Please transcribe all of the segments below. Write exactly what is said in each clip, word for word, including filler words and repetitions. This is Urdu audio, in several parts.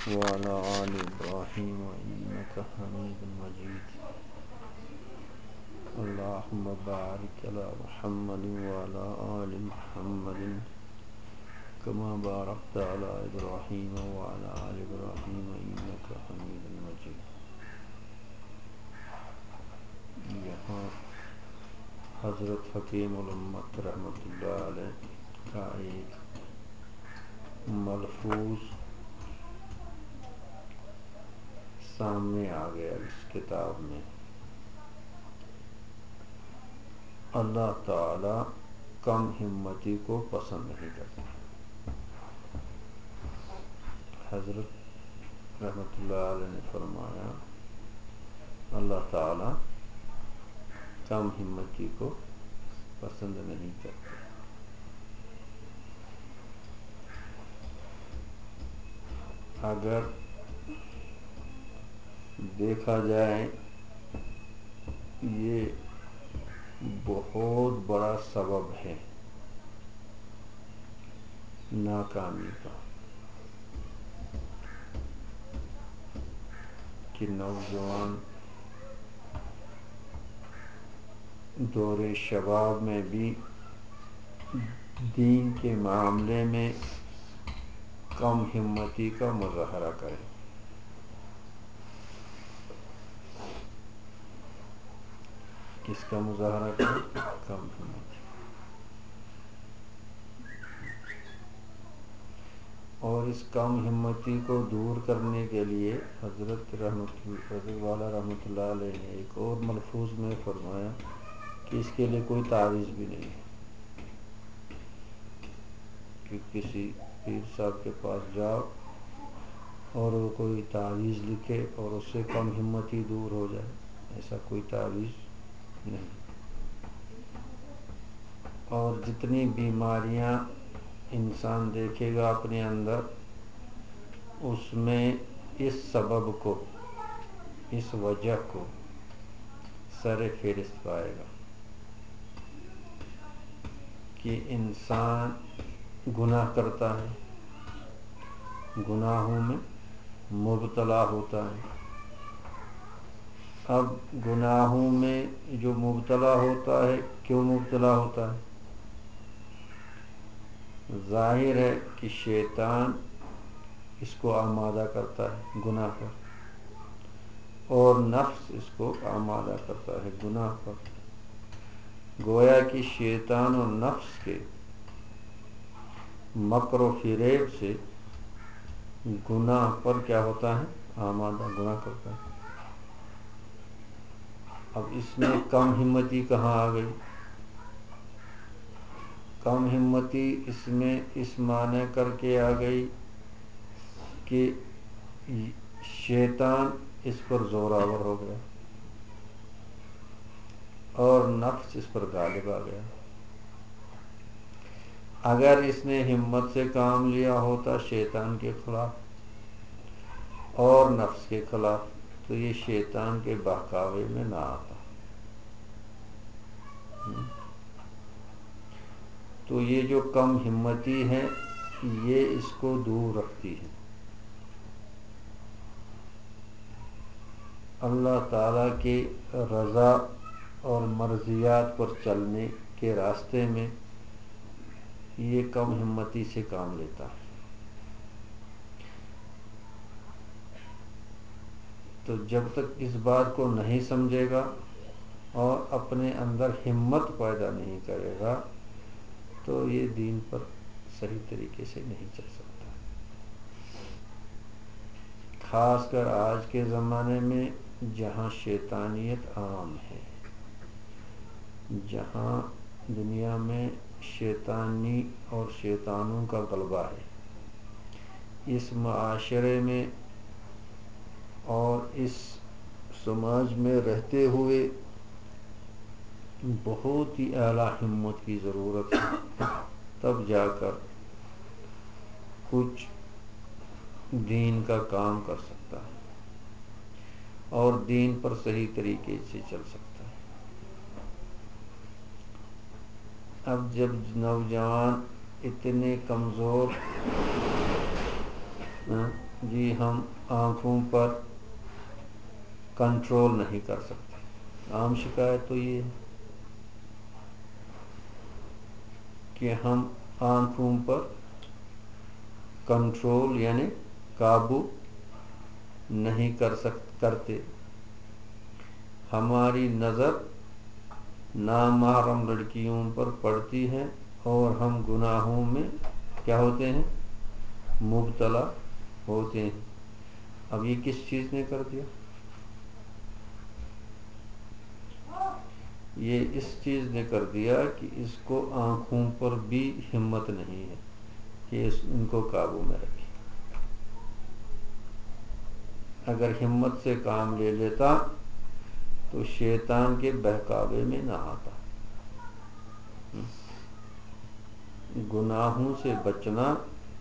وعلى آل إبراهيم إنك حميد مجيد اللهم بارك على محمد وعلى آل محمد كما باركت على إبراهيم وعلى آل إبراهيم إنك حميد مجيد. یہاں حضرت حکیم الامت رحمۃ اللہ علیہ کا ایک ملفوظ سامنے آ گیا اس کتاب میں. اللہ تعالی کم ہمتی کو پسند نہیں کرتا. حضرت رحمۃ اللہ علیہ نے فرمایا اللہ تعالی کم ہمتی کو پسند نہیں کرتا. اگر دیکھا جائے یہ بہت بڑا سبب ہے ناکامی کا کہ نوجوان دور شباب میں بھی دین کے معاملے میں کم ہمتی کا مظاہرہ کریں. کس کا مظاہرہ کریں؟ کم ہمتی. اور اس کم ہمتی کو دور کرنے کے لیے حضرت رحمت حضرت والا رحمۃ اللہ علیہ نے ایک اور ملفوظ میں فرمایا کہ اس کے لیے کوئی تعویذ بھی نہیں ہے کہ کسی پیر صاحب کے پاس جاؤ اور وہ کوئی تعویذ لکھے اور اس سے کم ہمتی دور ہو جائے. ایسا کوئی تعویذ نہیں. اور جتنی بیماریاں انسان دیکھے گا اپنے اندر اس میں اس سبب کو اس وجہ کو سر فہرست پائے گا کہ انسان گناہ کرتا ہے, گناہوں میں مبتلا ہوتا ہے. اب گناہوں میں جو مبتلا ہوتا ہے کیوں مبتلا ہوتا ہے؟ ظاہر ہے کہ شیطان اس کو آمادہ کرتا ہے گناہ پر اور نفس اس کو آمادہ کرتا ہے گناہ پر. گویا کہ شیطان اور نفس کے مکر و فریب سے گناہ پر کیا ہوتا ہے؟ آمادہ گناہ کرتا ہے. اب اس میں کم ہمتی کہاں آ گئی؟ کم ہمتی اس میں اس معنی کر کے آ گئی کہ شیطان اس پر زوراور ہو گیا اور نفس اس پر غالب آ گیا. اگر اس نے ہمت سے کام لیا ہوتا شیطان کے خلاف اور نفس کے خلاف تو یہ شیطان کے بہکاوے میں نہ آتا. تو یہ جو کم ہمتی ہے یہ اس کو دور رکھتی ہے. اللہ تعالیٰ کی رضا اور مرضیات پر چلنے کے راستے میں یہ کم ہمتی سے کام لیتا ہے. تو جب تک اس بات کو نہیں سمجھے گا اور اپنے اندر ہمت پیدا نہیں کرے گا تو یہ دین پر صحیح طریقے سے نہیں چل سکتا. خاص کر آج کے زمانے میں جہاں شیطانیت عام ہے, جہاں دنیا میں شیطانی اور شیطانوں کا غلبہ ہے, اس معاشرے میں اور اس سماج میں رہتے ہوئے بہت ہی اعلیٰ ہمت کی ضرورت ہے تب جا کر کچھ دین کا کام کر سکتا ہے اور دین پر صحیح طریقے سے چل سکتا ہے. اب جب نوجوان اتنے کمزور جی ہم آنکھوں پر کنٹرول نہیں کر سکتے. عام شکایت تو یہ ہے کہ ہم آنکھوں پر کنٹرول یعنی قابو نہیں کر سکتے کرتے. ہماری نظر نامحرم لڑکیوں پر پڑتی ہے اور ہم گناہوں میں کیا ہوتے ہیں؟ مبتلا ہوتے ہیں. اب یہ کس چیز نے کر دیا؟ یہ اس چیز نے کر دیا کہ اس کو آنکھوں پر بھی ہمت نہیں ہے کہ اس ان کو قابو میں رکھے. اگر ہمت سے کام لے لیتا تو شیطان کے بہکاوے میں نہ آتا. گناہوں سے بچنا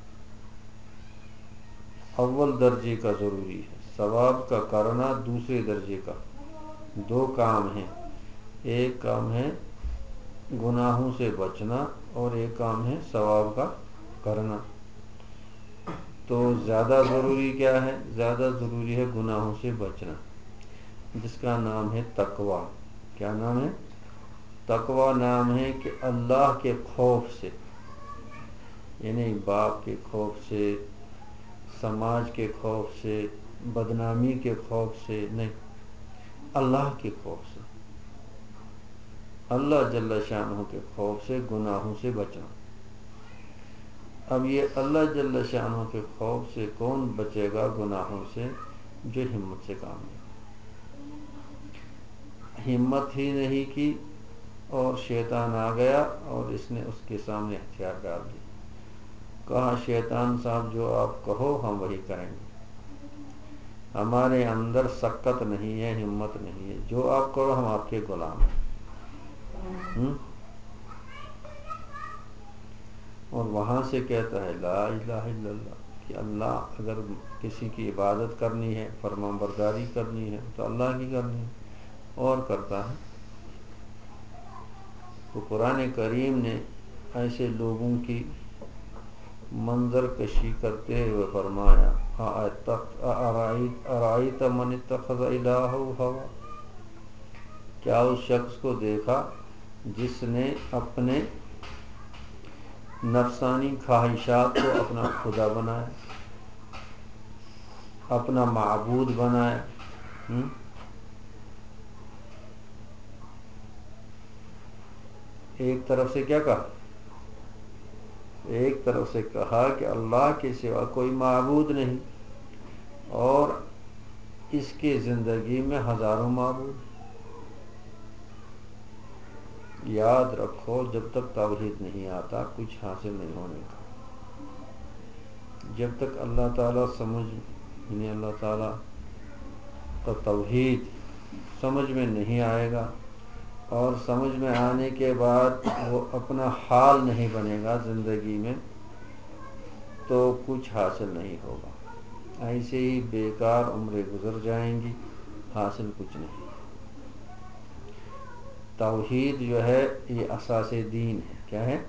اول درجے کا ضروری ہے، ثواب کا کرنا دوسرے درجے کا. دو کام ہیں، ایک کام ہے گناہوں سے بچنا اور ایک کام ہے ثواب کا کرنا. تو زیادہ ضروری کیا ہے؟ زیادہ ضروری ہے گناہوں سے بچنا، جس کا نام ہے تقویٰ. کیا نام ہے؟ تقویٰ نام ہے کہ اللہ کے خوف سے، یعنی باپ کے خوف سے، سماج کے خوف سے، بدنامی کے خوف سے نہیں، اللہ کے خوف سے، اللہ جل شانہ کے خوف سے گناہوں سے بچنا. اب یہ اللہ جل شانہ کے خوف سے کون بچے گا گناہوں سے؟ جو ہمت سے کام لے. ہمت ہی نہیں کی اور شیطان آ گیا اور اس نے اس کے سامنے ہتھیار ڈال دی. کہا شیطان صاحب جو آپ کہو ہم وہی کریں گے. ہمارے اندر سکت نہیں ہے، ہمت نہیں ہے، جو آپ کرو ہم آپ کے غلام ہیں. اور وہاں سے کہتا ہے لا الہ الا اللہ، کہ اللہ اگر کسی کی عبادت کرنی ہے، فرمان برداری کرنی ہے تو اللہ کی کرنی ہے، اور کرتا ہے. تو قرآن کریم نے ایسے لوگوں کی منظر کشی کرتے ہوئے فرمایا ارأیت من اتخذ الہہ ہوا، کیا اس شخص کو دیکھا جس نے اپنے نفسانی خواہشات کو اپنا خدا بنایا، اپنا معبود بنایا. ایک طرف سے کیا کہا؟ ایک طرف سے کہا کہ اللہ کے سوا کوئی معبود نہیں، اور اس کے زندگی میں ہزاروں معبود. یاد رکھو جب تک توحید نہیں آتا کچھ حاصل نہیں ہونے کا. جب تک اللہ تعالیٰ سمجھ یعنی اللہ تعالیٰ کا توحید سمجھ میں نہیں آئے گا، اور سمجھ میں آنے کے بعد وہ اپنا حال نہیں بنے گا زندگی میں، تو کچھ حاصل نہیں ہوگا. ایسے ہی بیکار عمریں گزر جائیں گی، حاصل کچھ نہیں. توحید جو ہے یہ اساس دین ہے. کیا ہے؟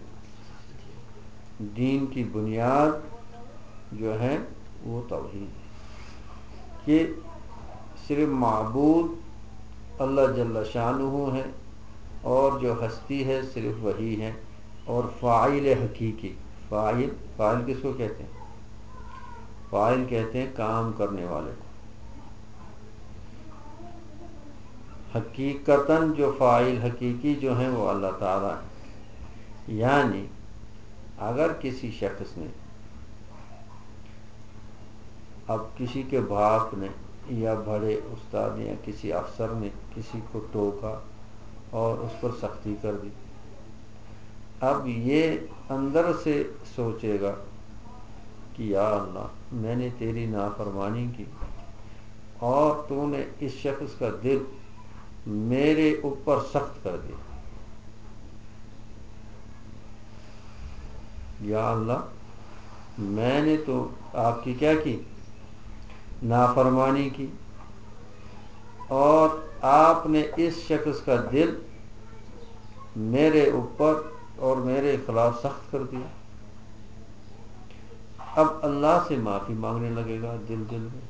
دین کی بنیاد جو ہے وہ توحید ہے، کہ صرف معبود اللہ جل شانہ ہے، اور جو ہستی ہے صرف وہی ہے. اور فاعل حقیقی، فاعل فاعل کس کو کہتے ہیں؟ فاعل کہتے ہیں کام کرنے والے کو. حقیقتاً جو فاعل حقیقی جو ہیں وہ اللہ تعالیٰ ہے. یعنی اگر کسی شخص نے، اب کسی کے باپ نے یا بڑے استاد یا کسی افسر نے کسی کو ٹوکا اور اس پر سختی کر دی، اب یہ اندر سے سوچے گا کہ یا اللہ میں نے تیری نافرمانی کی اور تو نے اس شخص کا دل میرے اوپر سخت کر دیا. یا اللہ میں نے تو آپ کی کیا کی؟ نافرمانی کی، اور آپ نے اس شخص کا دل میرے اوپر اور میرے خلاف سخت کر دیا. اب اللہ سے معافی مانگنے لگے گا دل دل میں.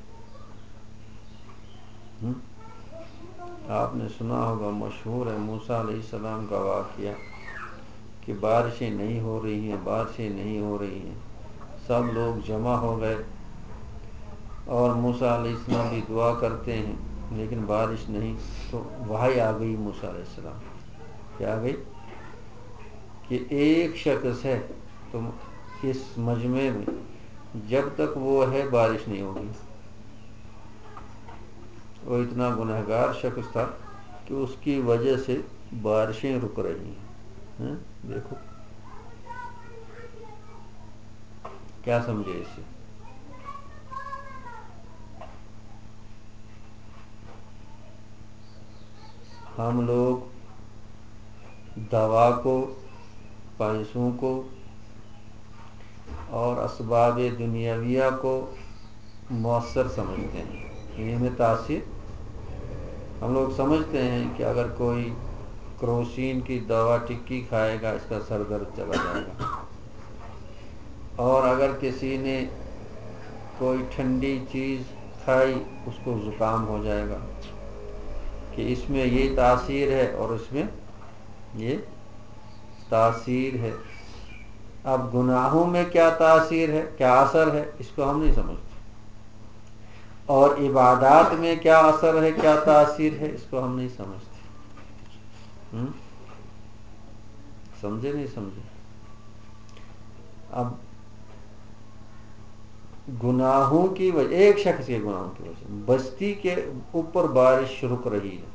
آپ نے سنا ہوگا، مشہور ہے موسیٰ علیہ السلام کا واقعہ کہ بارشیں نہیں ہو رہی ہیں، بارشیں نہیں ہو رہی ہیں، سب لوگ جمع ہو گئے اور موسیٰ علیہ السلام بھی دعا کرتے ہیں لیکن بارش نہیں. تو وحی آ گئی موسیٰ علیہ السلام، کیا آ گئی کہ ایک شخص ہے تم اس مجمع میں، جب تک وہ ہے بارش نہیں ہوگی. وہ اتنا گنہگار شخص تھا کہ اس کی وجہ سے بارشیں رک رہی ہیں. دیکھو کیا سمجھے اس سے. ہم لوگ دوا کو، پیسوں کو اور اسباب دنیاویہ کو مؤثر سمجھتے ہیں. انہیں میں تاثیر، ہم لوگ سمجھتے ہیں کہ اگر کوئی کروسین کی دوا ٹکی کھائے گا اس کا سر درد چلا جائے گا، اور اگر کسی نے کوئی ٹھنڈی چیز کھائی اس کو زکام ہو جائے گا، کہ اس میں یہ تاثیر ہے اور اس میں یہ تاثیر ہے. اب گناہوں میں کیا تاثیر ہے، کیا اثر ہے، اس کو ہم نہیں سمجھتے، اور عبادات میں کیا اثر ہے، کیا تاثیر ہے، اس کو ہم نہیں سمجھتے. ہم سمجھے نہیں سمجھے. اب گناہوں کی وجہ، ایک شخص کے گناہوں کی وجہ بستی کے اوپر بارش رک رہی ہے.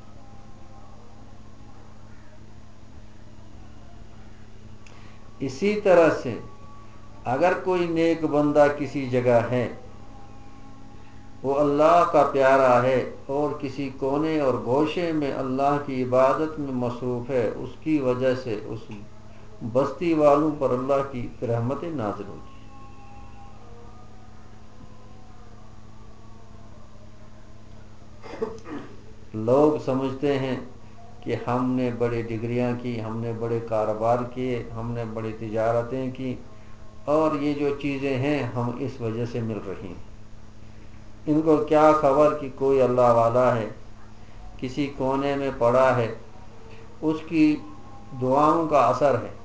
اسی طرح سے اگر کوئی نیک بندہ کسی جگہ ہے، وہ اللہ کا پیارا ہے اور کسی کونے اور گوشے میں اللہ کی عبادت میں مصروف ہے، اس کی وجہ سے اس بستی والوں پر اللہ کی رحمتیں نازل ہوتی ہیں. لوگ سمجھتے ہیں کہ ہم نے بڑی ڈگریاں کی، ہم نے بڑے کاروبار کیے، ہم نے بڑی تجارتیں کی، اور یہ جو چیزیں ہیں ہم اس وجہ سے مل رہی ہیں. ان کو کیا خبر کہ کوئی اللہ والا ہے، کسی کونے میں پڑا ہے، اس کی دعاؤں کا اثر ہے،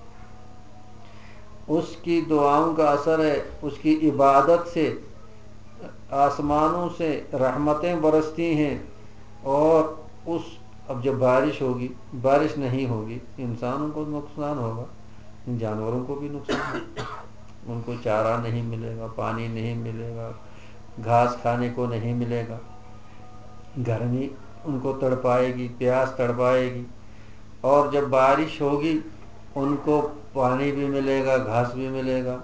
اس کی دعاؤں کا اثر ہے، اس کی عبادت سے آسمانوں سے رحمتیں برستی ہیں. اور اس اب جب بارش ہوگی، بارش نہیں ہوگی، انسانوں کو نقصان ہوگا، جانوروں کو بھی نقصان ہوگا. ان کو چارہ نہیں ملے گا، پانی نہیں ملے گا، گھاس کھانے کو نہیں ملے گا، گرمی ان کو تڑپائے گی، پیاس تڑپائے گی. اور جب بارش ہوگی ان کو پانی بھی ملے گا، گھاس بھی ملے گا.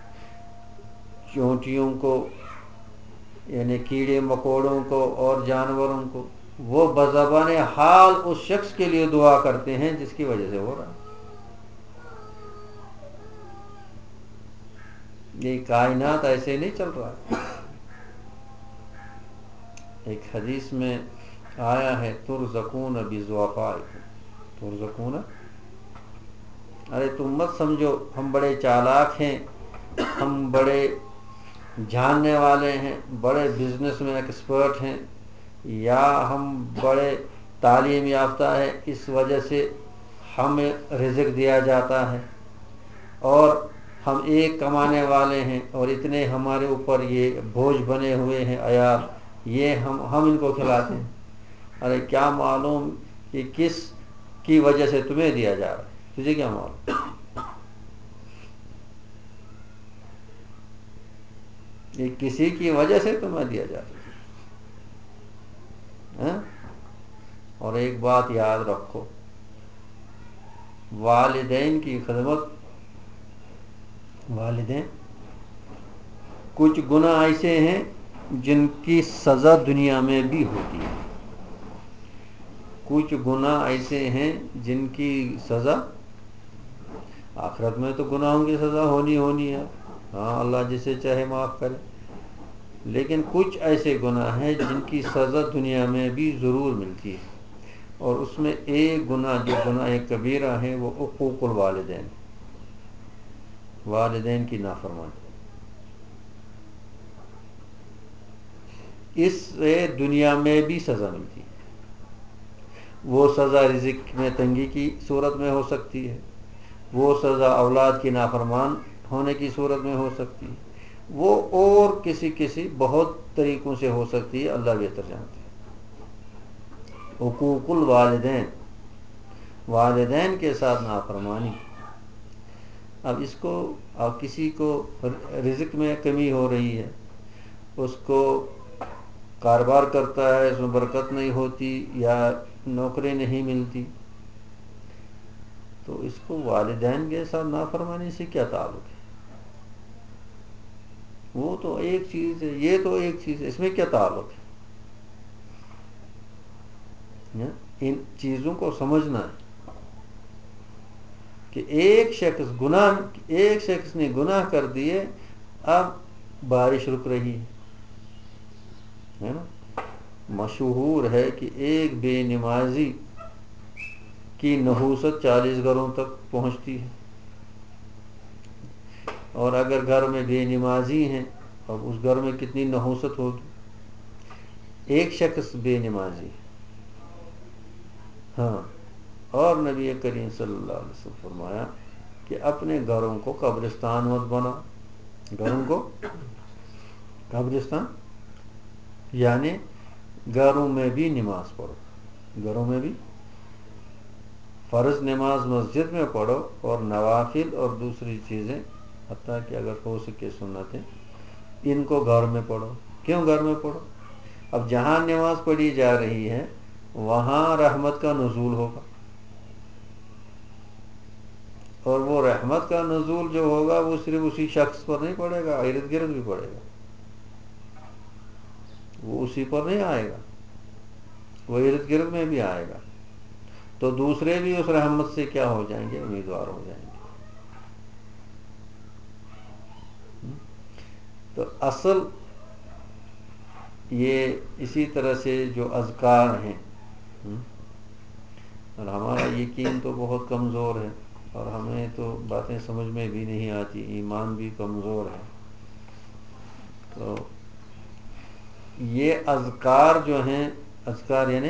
چونٹیوں کو یعنی کیڑے مکوڑوں کو اور جانوروں کو، وہ بزبان حال اس شخص کے لیے دعا کرتے ہیں جس کی وجہ سے ہو رہا ہے. یہ کائنات ایسے نہیں چل رہا. ایک حدیث میں آیا ہے ترزقون بضعفائکم، ترزقون، ارے تم مت سمجھو ہم بڑے چالاک ہیں، ہم بڑے جاننے والے ہیں، بڑے بزنس میں ایکسپرٹ ہیں، یا ہم بڑے تعلیم یافتہ ہیں، اس وجہ سے ہمیں رزق دیا جاتا ہے، اور ہم ایک کمانے والے ہیں اور اتنے ہمارے اوپر یہ بوجھ بنے ہوئے ہیں عیال، یہ ہم ہم ان کو کھلاتے ہیں. ارے کیا معلوم کہ کس کی وجہ سے تمہیں دیا جا رہا ہے، تجھے کیا معلوم. یہ کسی کی وجہ سے تمہیں دیا جا رہا ہے. اور ایک بات یاد رکھو، والدین کی خدمت، والدین کچھ گناہ ایسے ہیں جن کی سزا دنیا میں بھی ہوتی ہے، کچھ گناہ ایسے ہیں جن کی سزا آخرت میں تو گناہوں کی سزا ہونی ہونی ہے، ہاں اللہ جسے چاہے معاف کرے. لیکن کچھ ایسے گناہ ہیں جن کی سزا دنیا میں بھی ضرور ملتی ہے، اور اس میں ایک گناہ جو گناہ کبیرہ ہے وہ عقوق الوالدین، والدین کی نافرمانی. اس سے دنیا میں بھی سزا ملتی ہے. وہ سزا رزق میں تنگی کی صورت میں ہو سکتی ہے, وہ سزا اولاد کی نافرمان ہونے کی صورت میں ہو سکتی ہے, وہ اور کسی کسی بہت طریقوں سے ہو سکتی ہے, اللہ بہتر جانتے ہیں. حقوق الوالدین, والدین کے ساتھ نافرمانی. اب اس کو اب کسی کو رزق میں کمی ہو رہی ہے, اس کو کاروبار کرتا ہے, اس میں برکت نہیں ہوتی یا نوکری نہیں ملتی, تو اس کو والدین کے ساتھ نافرمانی سے کیا تعلق ہے؟ وہ تو ایک چیز ہے, یہ تو ایک چیز ہے, اس میں کیا تعلق ہے؟ ان چیزوں کو سمجھنا ہے کہ ایک شخص گناہ ایک شخص نے گناہ کر دیے, اب بارش رک رہی ہے نا. مشہور ہے کہ ایک بے نمازی کی نحوست چالیس گھروں تک پہنچتی ہے, اور اگر گھر میں بے نمازی ہیں اب اس گھر میں کتنی نحوست ہوگی. ایک شخص بے نمازی, ہاں, اور نبی کریم صلی اللہ علیہ وسلم فرمایا کہ اپنے گھروں کو قبرستان مت بنا. گھروں کو قبرستان یعنی گھروں میں بھی نماز پڑھو, گھروں میں بھی فرض نماز مسجد میں پڑھو, اور نوافل اور دوسری چیزیں حتیٰ کہ اگر ہو سکے سنتیں ان کو گھر میں پڑھو. کیوں گھر میں پڑھو؟ اب جہاں نماز پڑھی جا رہی ہے وہاں رحمت کا نزول ہوگا, اور وہ رحمت کا نزول جو ہوگا وہ صرف اسی شخص پر نہیں پڑے گا, ارد گرد بھی پڑے گا. وہ اسی پر نہیں آئے گا, وہ ارد گرد میں بھی آئے گا, تو دوسرے بھی اس رحمت سے کیا ہو جائیں گے؟ امیدوار ہو جائیں گے. تو اصل یہ اسی طرح سے جو اذکار ہیں, اور ہمارا یقین تو بہت کمزور ہے, اور ہمیں تو باتیں سمجھ میں بھی نہیں آتی, ایمان بھی کمزور ہے. تو یہ اذکار جو ہیں, اذکار یعنی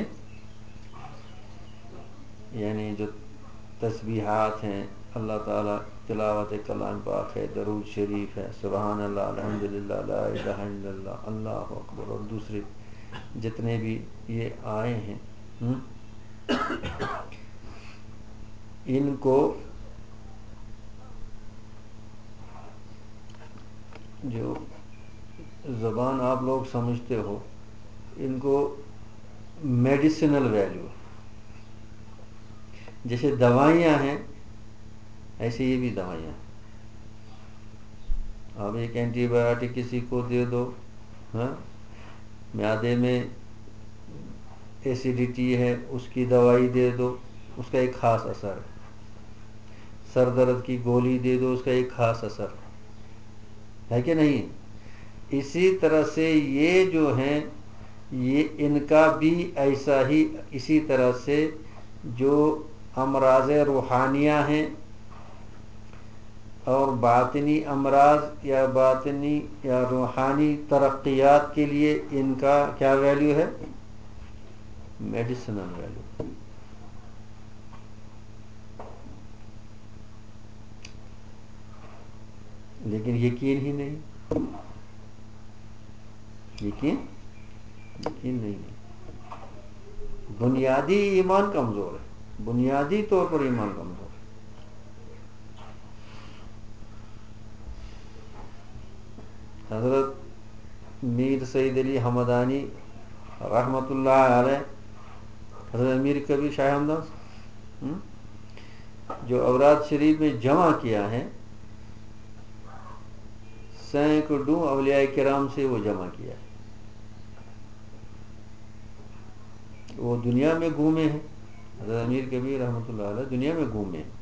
یعنی جو تسبیحات ہیں, اللہ تعالیٰ تلاوت کلام پاک ہے, درود شریف ہے, سبحان اللہ, الحمدللہ, لا الہ الا اللہ, اللہ اکبر, اور دوسرے جتنے بھی یہ آئے ہیں, ان کو جو زبان آپ لوگ سمجھتے ہو, ان کو میڈیسنل ویلیو, جیسے دوائیاں ہیں ایسے یہ بھی دوائیاں ہیں. اب ایک اینٹی بایوٹک کسی کو دے دو, ہاں, معدے میں ایسیڈیٹی ہے اس کی دوائی دے دو, اس کا ایک خاص اثر ہے. سر درد کی گولی دے دو, اس کا ایک خاص اثر ہے کہ نہیں؟ اسی طرح سے یہ جو ہیں یہ ان کا بھی ایسا ہی, اسی طرح سے جو امراض روحانیہ ہیں اور باطنی امراض یا باطنی یا روحانی ترقیات کے لیے ان کا کیا ویلیو ہے؟ Medicinal value. لیکن یقین ہی نہیں, یقین یقین نہیں ہے. بنیادی ایمان کمزور ہے, بنیادی طور پر ایمان کمزور ہے. حضرت میر سید علی حمدانی رحمۃ اللہ علیہ, حضرت امیر کبیر شاہ ہمدان جو اوراد شریف میں جمع کیا ہے, سینکڑوں اولیاء کرام سے وہ جمع کیا ہے. وہ دنیا میں گھومے ہیں, حضرت امیر کبیر رحمۃ اللہ علیہ دنیا میں گھومے ہیں,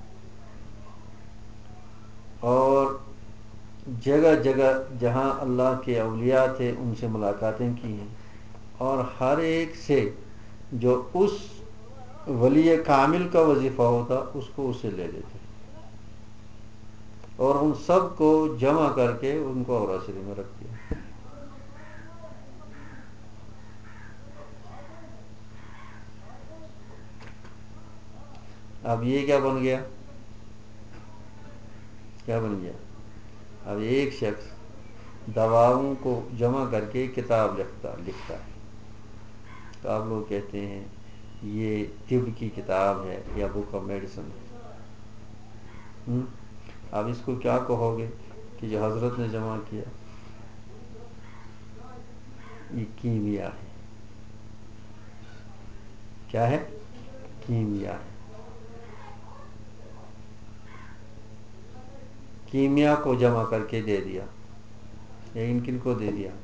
اور جگہ جگہ جہاں اللہ کے اولیاء تھے ان سے ملاقاتیں کی ہیں, اور ہر ایک سے جو اس ولی کامل کا وظیفہ ہوتا اس کو اس سے لے لیتے, اور ان سب کو جمع کر کے ان کو اوراد شریف میں رکھ دیا. اب یہ کیا بن گیا؟ کیا بن گیا؟ اب ایک شخص دواؤں کو جمع کر کے کتاب لکھتا لکھتا ہے تو آپ لوگ کہتے ہیں یہ طب کی کتاب ہے یا بک آف میڈیسن ہے. اب اس کو کیا کہو گے کہ جو حضرت نے جمع کیا یہ کیمیا ہے. کیا ہے؟ کیمیا ہے. کیمیا کو جمع کر کے دے دیا. یا ان کن کو دے دیا؟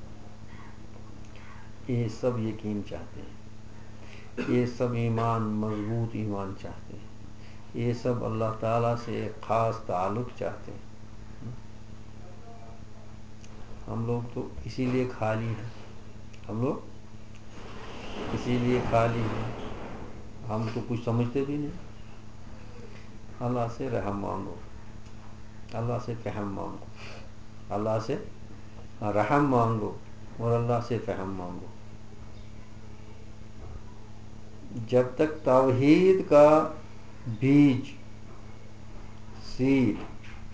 یہ سب یقین چاہتے ہیں، یہ سب ایمان، مضبوط ایمان چاہتے ہیں، یہ سب اللہ تعالیٰ سے ایک خاص تعلق چاہتے ہیں. ہم لوگ تو اسی لیے خالی ہیں. ہم لوگ اسی لیے خالی ہیں. ہم تو کچھ سمجھتے بھی نہیں. اللہ سے رحم مانگو، اللہ سے فہم مانگو، اللہ سے رحم مانگو اور اللہ سے فہم مانگو. جب تک توحید کا بیج سیڈ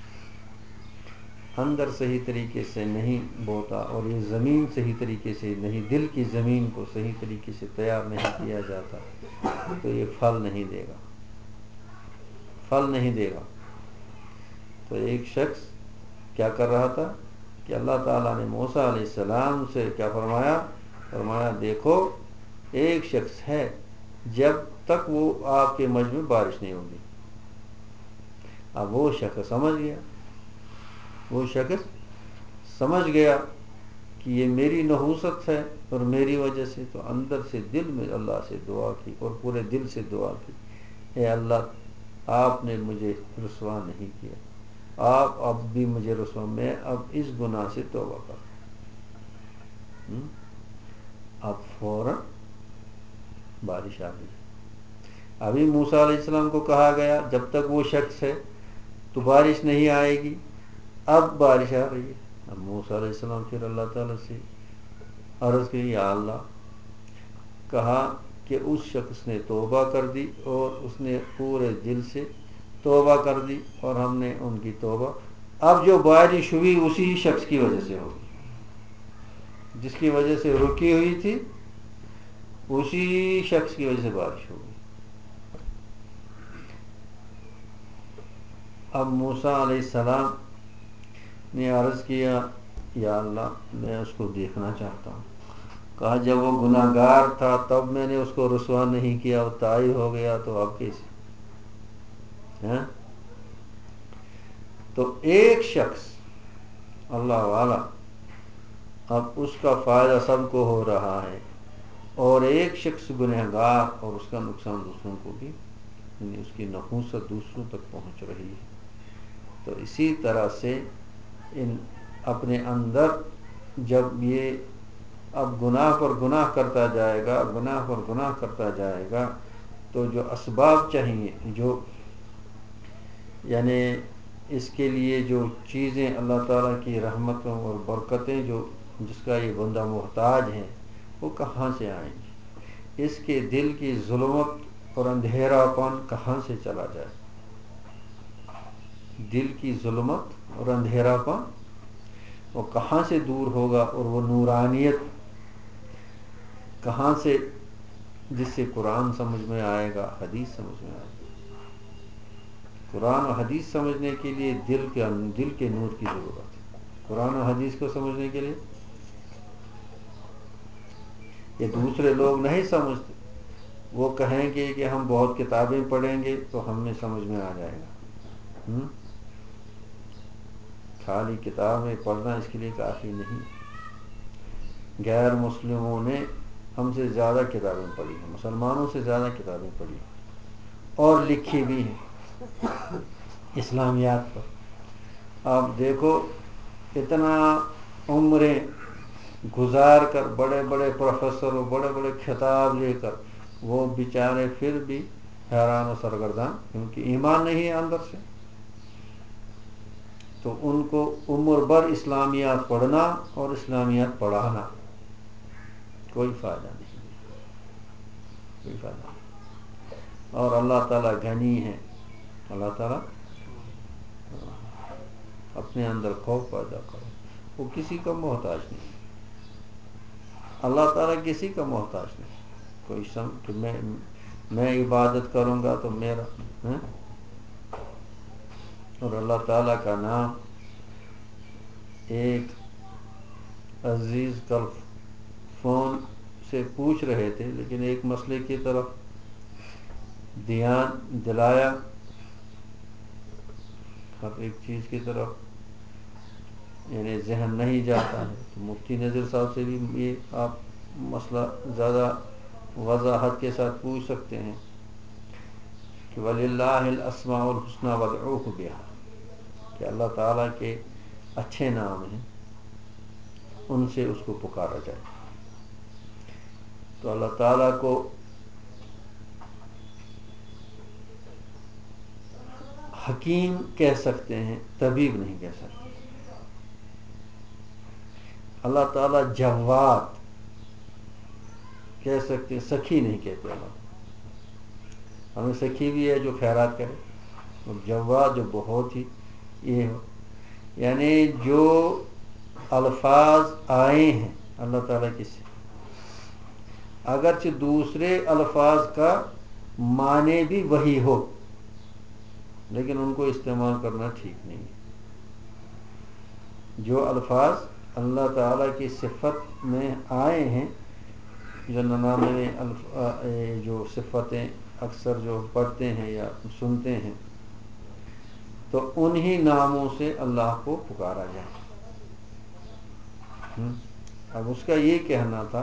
اندر صحیح طریقے سے نہیں بوتا اور یہ زمین صحیح طریقے سے نہیں، دل کی زمین کو صحیح طریقے سے تیار نہیں کیا جاتا تو یہ پھل نہیں دے گا. پھل نہیں دے گا. تو ایک شخص کیا کر رہا تھا کہ اللہ تعالیٰ نے موسیٰ علیہ السلام سے کیا فرمایا؟ فرمایا دیکھو ایک شخص ہے جب تک وہ آپ کے مجھ میں بارش نہیں ہوگی. اب وہ شخص سمجھ گیا، وہ شخص سمجھ گیا کہ یہ میری نحوست ہے اور میری وجہ سے، تو اندر سے دل میں اللہ سے دعا کی اور پورے دل سے دعا کی، اے اللہ آپ نے مجھے رسوا نہیں کیا، آپ اب بھی مجھے رسوا، میں اب اس گناہ سے توبہ کرتا ہوں. اب فوراً بارش آ گئی. ابھی موسیٰ علیہ السلام کو کہا گیا جب تک وہ شخص ہے تو بارش نہیں آئے گی، اب بارش آ رہی ہے. اب موسیٰ علیہ السلام پھر اللہ تعالیٰ سے عرض کی، یا اللہ، کہا کہ اس شخص نے توبہ کر دی اور اس نے پورے دل سے توبہ کر دی اور ہم نے ان کی توبہ، اب جو بارش ہوئی اسی شخص کی وجہ سے ہوگی، جس کی وجہ سے رکی ہوئی تھی اسی شخص کی وجہ سے بارش ہوگی. اب موسیٰ علیہ السلام نے عرض کیا، یا اللہ میں اس کو دیکھنا چاہتا ہوں. کہا جب وہ گناہ گار تھا تب میں نے اس کو رسوا نہیں کیا، وہ طائب ہو گیا تو اب کیسے؟ ہاں؟ تو ایک شخص اللہ والا، اب اس کا فائدہ سب کو ہو رہا ہے، اور ایک شخص گنہگار اور اس کا نقصان دوسروں کو بھی، یعنی اس کی نحوست دوسروں تک پہنچ رہی ہے. تو اسی طرح سے ان اپنے اندر جب یہ اب گناہ پر گناہ کرتا جائے گا، گناہ پر گناہ کرتا جائے گا، تو جو اسباب چاہیے، جو یعنی اس کے لیے جو چیزیں اللہ تعالیٰ کی رحمتوں اور برکتیں جو جس کا یہ بندہ محتاج ہے، وہ کہاں سے آئیں گے؟ اس کے دل کی ظلمت اور اندھیرا پن کہاں سے چلا جائے؟ دل کی ظلمت اور اندھیرا پن وہ کہاں سے دور ہوگا، اور وہ نورانیت کہاں سے، جس سے قرآن سمجھ میں آئے گا، حدیث سمجھ میں آئے گا. قرآن و حدیث سمجھنے کے لیے دل کے دل کے نور کی ضرورت ہے. قرآن و حدیث کو سمجھنے کے لیے یہ دوسرے لوگ نہیں سمجھتے. وہ کہیں گے کہ ہم بہت کتابیں پڑھیں گے تو ہم میں سمجھ میں آ جائے گا. ہم خالی کتابیں پڑھنا اس کے لیے کافی نہیں. غیر مسلموں نے ہم سے زیادہ کتابیں پڑھی ہیں، مسلمانوں سے زیادہ کتابیں پڑھی ہیں اور لکھی بھی ہیں اسلامیات پر. آپ دیکھو اتنا عمریں گزار کر بڑے بڑے پروفیسر اور بڑے بڑے خطاب لے کر وہ بیچارے پھر بھی حیران و سرگرداں، کیونکہ ایمان نہیں ہے اندر سے. تو ان کو عمر بھر اسلامیات پڑھنا اور اسلامیات پڑھانا کوئی فائدہ نہیں، کوئی فائدہ نہیں. اور اللہ تعالیٰ غنی ہے. اللہ تعالیٰ اپنے اندر خوف پیدا کرو. وہ کسی کا محتاج نہیں. اللہ تعالیٰ کسی کا محتاج نہیں. کوئی سم کہ میں میں عبادت کروں گا تو میرا ہے. اور اللہ تعالیٰ کا نام ایک عزیز کل فون سے پوچھ رہے تھے، لیکن ایک مسئلے کی طرف دھیان دلایا، ہر ایک چیز کی طرف یعنی ذہن نہیں جاتا ہے. تو مفتی نذیر صاحب سے بھی یہ آپ مسئلہ زیادہ وضاحت کے ساتھ پوچھ سکتے ہیں کہ وَلِلَّهِ الْأَسْمَاءُ الْحُسْنَى وَادْعُوهُ بِهَا، کہ اللہ تعالیٰ کے اچھے نام ہیں، ان سے اس کو پکارا جائے. تو اللہ تعالیٰ کو حکیم کہہ سکتے ہیں، طبیب نہیں کہہ سکتے. اللہ تعالیٰ جواد کہہ سکتے ہیں، سخی نہیں کہتے. اللہ ہمیں سخی بھی ہے جو خیرات کرے، اور جواد جو بہت ہی یہ ہو. یعنی جو الفاظ آئے ہیں اللہ تعالیٰ کے سے، اگرچہ دوسرے الفاظ کا معنی بھی وہی ہو، لیکن ان کو استعمال کرنا ٹھیک نہیں ہے. جو الفاظ اللہ تعالیٰ کی صفت میں آئے ہیں، جو ننانوے جو صفتیں اکثر جو پڑھتے ہیں یا سنتے ہیں، تو انہی ناموں سے اللہ کو پکارا جائے. اب اس کا یہ کہنا تھا،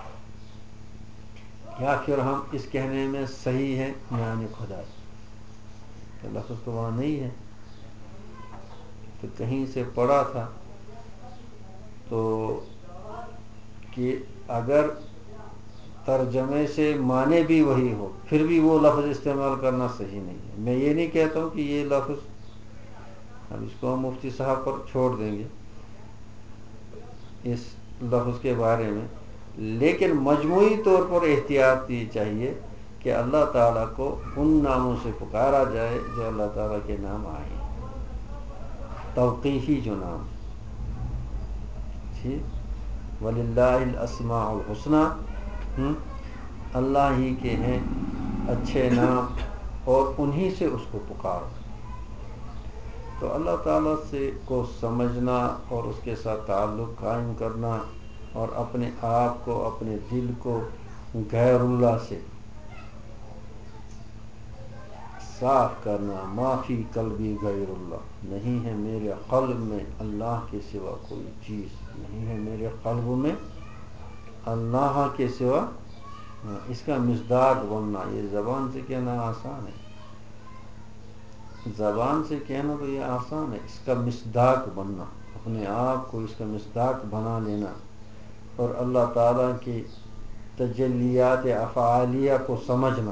یا پھر ہم اس کہنے میں صحیح ہے یعنی خدا، کہ لفظ تو وہاں نہیں ہے. تو کہیں سے پڑھا تھا تو کہ اگر ترجمے سے معنی بھی وہی ہو، پھر بھی وہ لفظ استعمال کرنا صحیح نہیں ہے. میں یہ نہیں کہتا ہوں کہ یہ لفظ، اب اس کو ہم مفتی صاحب پر چھوڑ دیں گے اس لفظ کے بارے میں، لیکن مجموعی طور پر احتیاط یہ چاہیے کہ اللہ تعالیٰ کو ان ناموں سے پکارا جائے جو اللہ تعالیٰ کے نام آئے ہیں، توقیفی جو نام ہے. ٹھیک. وَلِلَّهِ الْأَسْمَاءُ الْحُسْنَى، اللہ ہی کے ہیں اچھے نام، اور انہی سے اس کو پکارو. تو اللہ تعالیٰ سے کو سمجھنا اور اس کے ساتھ تعلق قائم کرنا، اور اپنے آپ کو، اپنے دل کو غیر اللہ سے صاف کرنا. معافی قلبی غیر اللہ، نہیں ہے میرے قلب میں اللہ کے سوا کوئی چیز، نہیں ہے میرے قلب میں اللہ کے سوا. اس کا مصداق بننا، یہ زبان سے کہنا آسان ہے، زبان سے کہنا تو یہ آسان ہے، اس کا مصداق بننا، اپنے آپ کو اس کا مصداق بنا لینا، اور اللہ تعالیٰ کی تجلیات افعالیہ کو سمجھنا،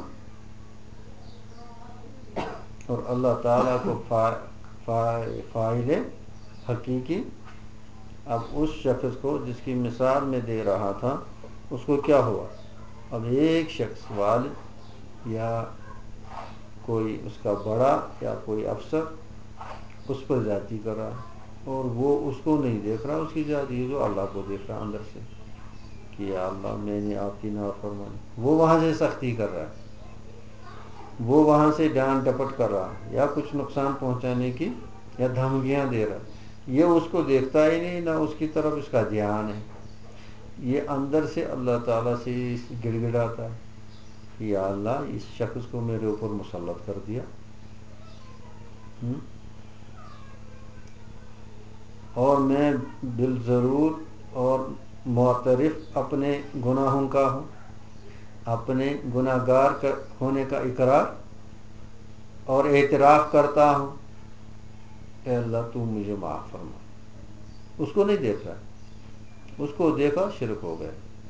اور اللہ تعالیٰ کو فاعل حقیقی. اب اس شخص کو جس کی مثال میں دے رہا تھا، اس کو کیا ہوا؟ اب ایک شخص والد یا کوئی اس کا بڑا یا کوئی افسر اس پر زیادتی کر رہا ہے، اور وہ اس کو نہیں دیکھ رہا اس کی زیادتی، جو اللہ کو دیکھ رہا اندر سے کہ یا اللہ میں نے آپ کی نافرمانی. وہ وہاں سے سختی کر رہا ہے، وہ وہاں سے ڈانٹ ڈپٹ کر رہا ہے، یا کچھ نقصان پہنچانے کی یا دھمکیاں دے رہا ہے. یہ اس کو دیکھتا ہی نہیں، نہ اس کی طرف اس کا دھیان ہے. یہ اندر سے اللہ تعالیٰ سے گڑ گڑاتا ہے کہ یا اللہ اس شخص کو میرے اوپر مسلط کر دیا. اور میں بالضرور اور معترف اپنے گناہوں کا ہوں، اپنے گناہ گار ہونے کا اقرار اور اعتراف کرتا ہوں. اے اللہ تو مجھے معاف فرما. اس کو نہیں دیکھ رہا، اس کو دیکھا شرک ہو گیا.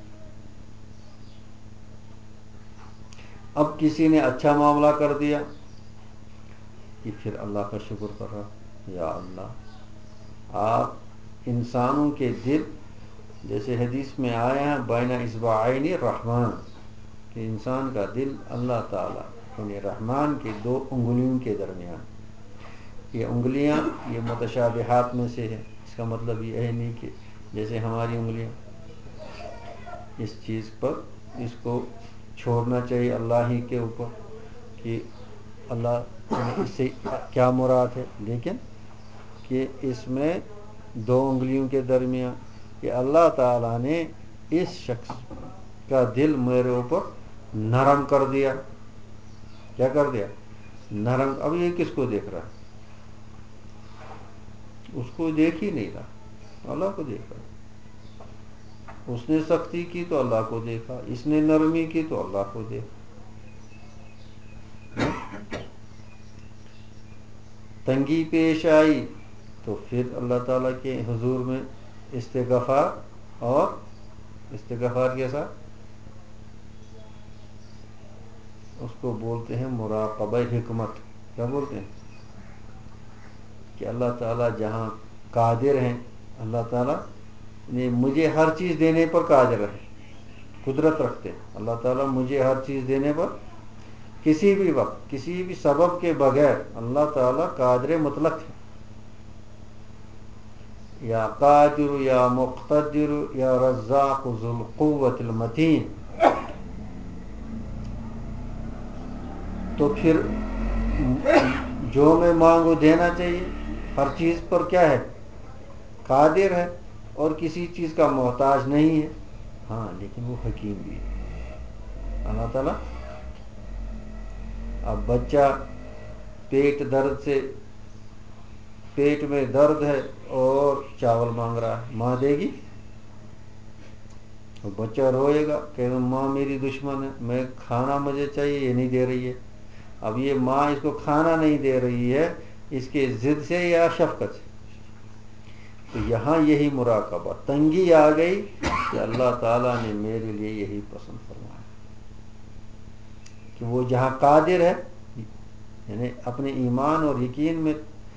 اب کسی نے اچھا معاملہ کر دیا کہ پھر اللہ کا شکر کر رہا، یا اللہ آپ انسانوں کے دل، جیسے حدیث میں آیا ہے بین اصبعین الرحمن، کہ انسان کا دل اللہ تعالیٰ یعنی رحمان کی دو انگلیوں کے درمیان. یہ انگلیاں یہ متشابہات میں سے ہے. اس کا مطلب یہ ہے نہیں کہ جیسے ہماری انگلیاں اس چیز پر اس کو چھوڑنا چاہیے اللہ ہی کے اوپر کہ اللہ اس سے کیا مراد ہے، لیکن کہ اس میں دو انگلیوں کے درمیان کہ اللہ تعالیٰ نے اس شخص کا دل میرے اوپر نرم کر دیا. کیا کر دیا؟ نرم. اب یہ کس کو دیکھ رہا ہے؟ اس کو دیکھ ہی نہیں رہا، اللہ کو دیکھ رہا. اس نے سختی کی تو اللہ کو دیکھا، اس نے نرمی کی تو اللہ کو دیکھا. تنگی پیش آئی تو پھر اللہ تعالیٰ کے حضور میں استغفار، اور استغفار کے ساتھ اس کو بولتے ہیں مراقبہ حکمت. کیا بولتے ہیں؟ کہ اللہ تعالیٰ جہاں قادر ہیں، اللہ تعالیٰ نے مجھے ہر چیز دینے پر قادر ہے، قدرت رکھتے ہیں. اللہ تعالیٰ مجھے ہر چیز دینے پر کسی بھی وقت کسی بھی سبب کے بغیر اللہ تعالیٰ قادر مطلق ہے. یا قادر یا مقتدر یا رزاق ذو القوت المتین. تو پھر جو میں مانگو دینا چاہیے. ہر چیز پر کیا ہے؟ قادر ہے، اور کسی چیز کا محتاج نہیں ہے. ہاں لیکن وہ حکیم بھی ہے اللہ تعالیٰ. اب بچہ پیٹ درد سے پیٹ میں درد ہے اور چاول مانگ رہا ہے، ماں دے گی؟ بچہ روئے گا کہ ماں میری دشمن ہے، میں کھانا مجھے چاہیے، یہ نہیں دے رہی ہے. اب یہ ماں اس کو کھانا نہیں دے رہی ہے اس کے ضد سے یا شفقت سے. تو یہاں یہی مراقبہ. تنگی آ گئی کہ اللہ تعالیٰ نے میرے لیے یہی پسند فرمایا کہ وہ جہاں قادر ہے، یعنی اپنے ایمان اور یقین میں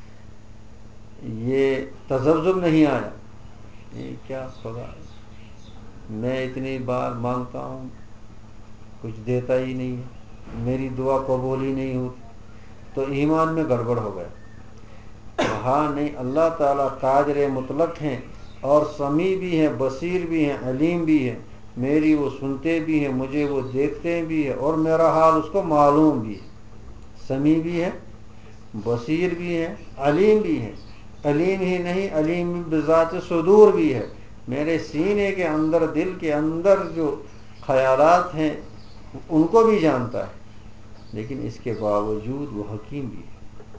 یہ تذبذب نہیں آیا. یہ کیا خدا، میں اتنی بار مانگتا ہوں کچھ دیتا ہی نہیں ہے، میری دعا قبول ہی نہیں ہوتی. تو ایمان میں گڑبڑ ہو گیا. ہاں نہیں، اللہ تعالیٰ قادر مطلق ہیں اور سمیع بھی ہیں، بصیر بھی ہیں، علیم بھی ہیں. میری وہ سنتے بھی ہیں، مجھے وہ دیکھتے بھی ہیں، اور میرا حال اس کو معلوم بھی ہے. سمیع بھی ہے، بصیر بھی ہے، علیم بھی ہے. علیم ہی نہیں، علیم بذات صدور بھی ہے. میرے سینے کے اندر، دل کے اندر جو خیالات ہیں ان کو بھی جانتا ہے. لیکن اس کے باوجود وہ حکیم بھی ہے.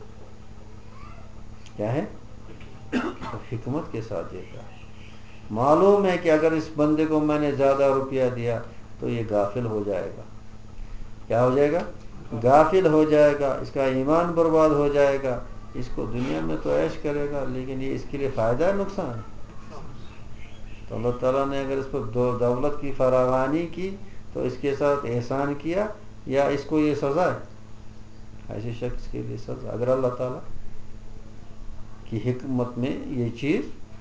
کیا ہے؟ وہ حکمت کے ساتھ دیتا ہے. معلوم ہے کہ اگر اس بندے کو میں نے زیادہ روپیہ دیا تو یہ غافل ہو جائے گا. کیا ہو جائے گا؟ غافل ہو جائے گا، اس کا ایمان برباد ہو جائے گا. اس کو دنیا میں تو عیش کرے گا، لیکن یہ اس کے لیے فائدہ ہے نقصان ہے؟ تو اللہ تعالیٰ نے اگر اس پر دولت کی فراوانی کی تو اس کے ساتھ احسان کیا، یا اس کو یہ سزا ہے؟ ایسے شخص کے لیے سزا. اگر اللہ تعالیٰ کی حکمت میں یہ چیز،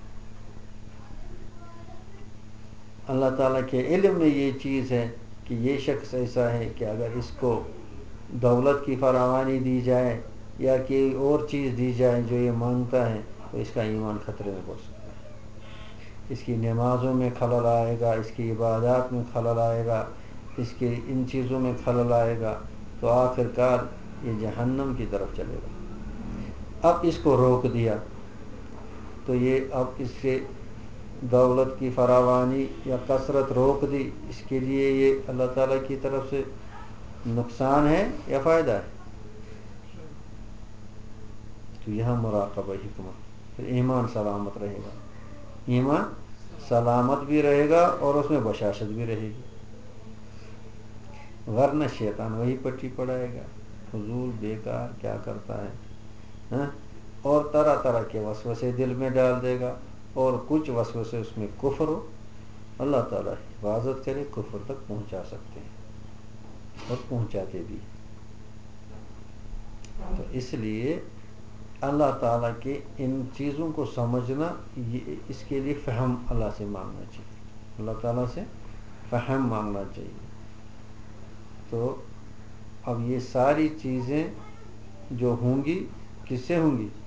اللہ تعالیٰ کے علم میں یہ چیز ہے کہ یہ شخص ایسا ہے کہ اگر اس کو دولت کی فراوانی دی جائے یا کوئی اور چیز دی جائے جو یہ مانگتا ہے تو اس کا ایمان خطرے میں پڑ سکتا ہے. اس کی نمازوں میں خلل آئے گا، اس کی عبادات میں خلل آئے گا، اس کے ان چیزوں میں خلل آئے گا، تو آخر کار یہ جہنم کی طرف چلے گا. اب اس کو روک دیا تو یہ اب اس سے دولت کی فراوانی یا کثرت روک دی، اس کے لیے یہ اللہ تعالیٰ کی طرف سے نقصان ہے یا فائدہ ہے؟ تو یہاں مراقبہ حکمت. پھر ایمان سلامت رہے گا. ایمان سلامت بھی رہے گا اور اس میں بشاشت بھی رہے گی. ورنہ شیطان وہی پٹی پڑائے گا، فضول بیکار کیا کرتا ہے ہاں، اور طرح طرح کے وسوسے دل میں ڈال دے گا، اور کچھ وسوسے اس میں کفر ہو. اللہ تعالیٰ حفاظت کرے، کفر تک پہنچا سکتے ہیں اور پہنچاتے بھی. تو اس لیے اللہ تعالیٰ کے ان چیزوں کو سمجھنا، یہ اس کے لیے فہم اللہ سے مانگنا چاہیے. اللہ تعالیٰ سے فہم مانگنا چاہیے. تو اب یہ ساری چیزیں جو ہوں گی کس سے ہوں گی؟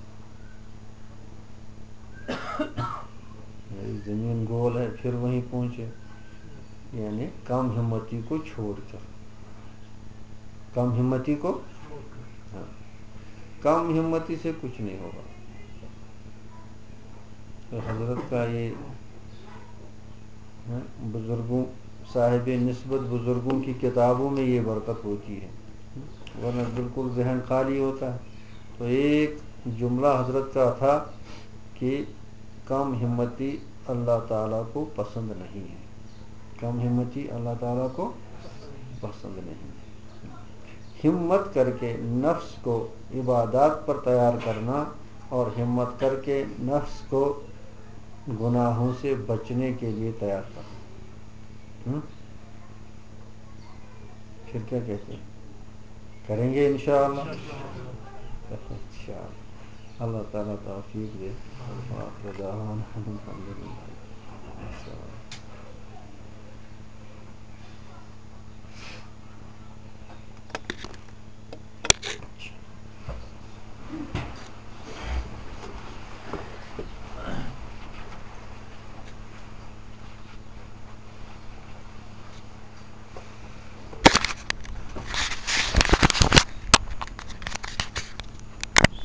زمین گول ہے پھر وہیں پہنچے، یعنی کم ہمتی کو چھوڑ کر، کم ہمتی کو، ہاں کم ہمتی سے کچھ نہیں ہوگا۔ تو حضرت کا یہ بزرگوں صاحب نسبت بزرگوں کی کتابوں میں یہ برکت ہوتی ہے، ورنہ بالکل ذہن خالی ہوتا ہے۔ تو ایک جملہ حضرت کا تھا کہ کم ہمتی اللہ تعالیٰ کو پسند نہیں ہے، کم ہمتی اللہ تعالیٰ کو پسند نہیں ہے۔ ہمت کر کے نفس کو عبادات پر تیار کرنا اور ہمت کر کے نفس کو گناہوں سے بچنے کے لیے تیار کرنا، پھر کیا کہتے ہیں؟ کریں گے انشاءاللہ، انشاءاللہ اللہ تعالیٰ توفیق دے۔ آخر دعوانا الحمدللہ۔